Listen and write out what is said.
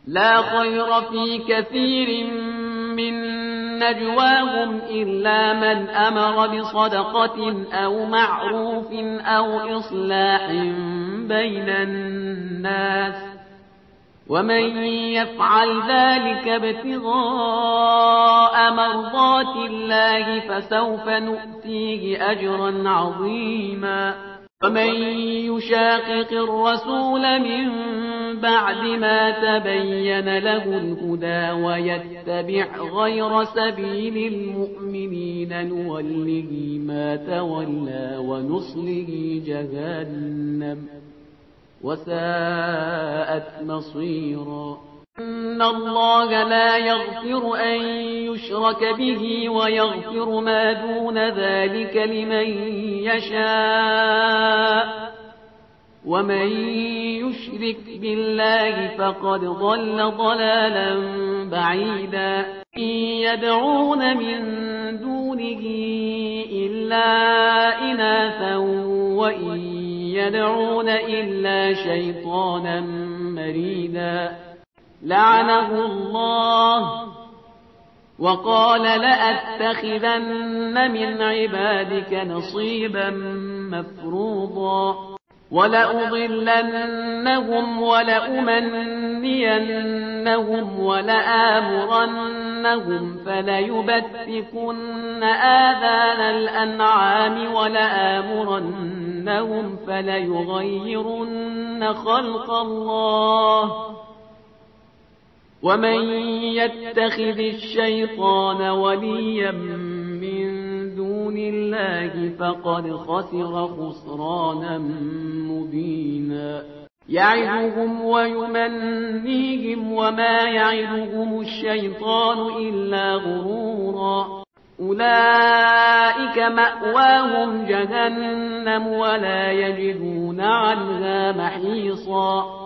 لا خير في كثير من نجواهم إلا من أمر بصدقة أو معروف أو إصلاح بين الناس ومن يفعل ذلك ابتغاء مرضات الله فسوف نؤتيه أجرا عظيما ومن يشاقق الرسول من بعد ما تبين له الهدى ويتبع غير سبيل المؤمنين نوله ما تولى ونصله جهنم وساءت مصيرا إن الله لا يغفر أن يشرك به ويغفر ما دون ذلك لمن يشاء ومن يشرك بالله فقد ضل ضلالا بعيدا إن يدعون من دونه إلا إناثا وإن يدعون إلا شيطانا مريدا لعنه الله وقال لأتخذن من عبادك نصيبا مفروضا ولأضلنهم ولأمنينهم ولآمرنهم فليبتكن آذان الأنعام ولآمرنهم فليغيرن خلق الله ومن يتخذ الشيطان وليا من دون الله فقد خسر خسرانا مبينا يعدهم ويمنيهم وما يعدهم الشيطان إلا غرورا أولئك مأواهم جهنم ولا يجدون عنها محيصا